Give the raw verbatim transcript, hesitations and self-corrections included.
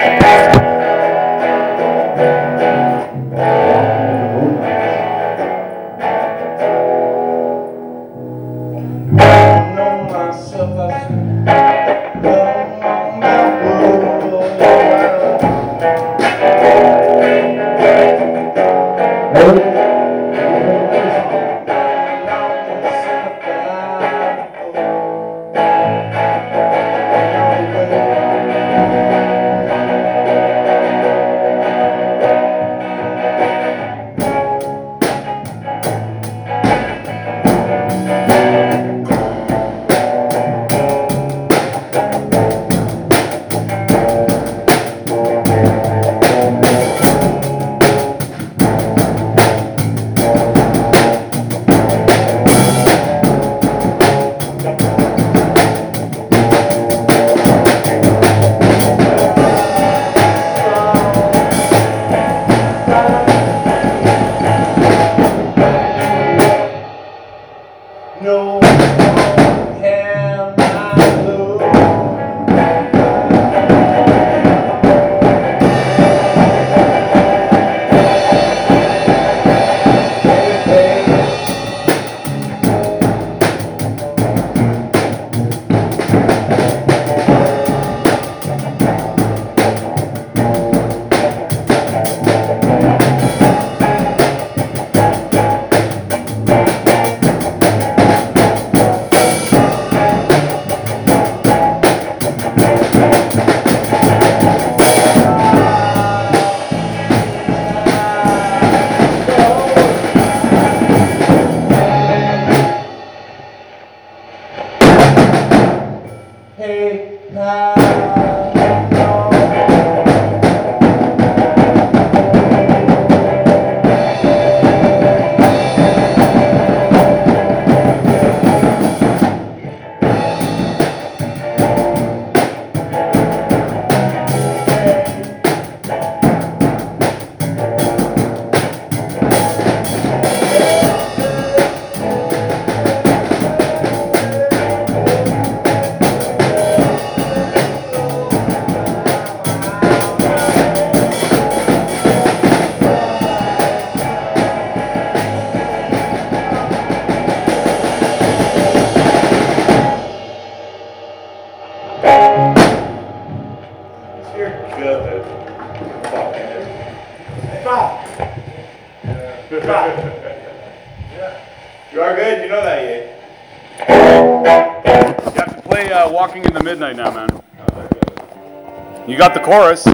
No one can I lose. Hey, You're good. Stop. Stop. You are good, you know that, yeah? You have to play uh, Walking in the Midnight now, man. You got the chorus.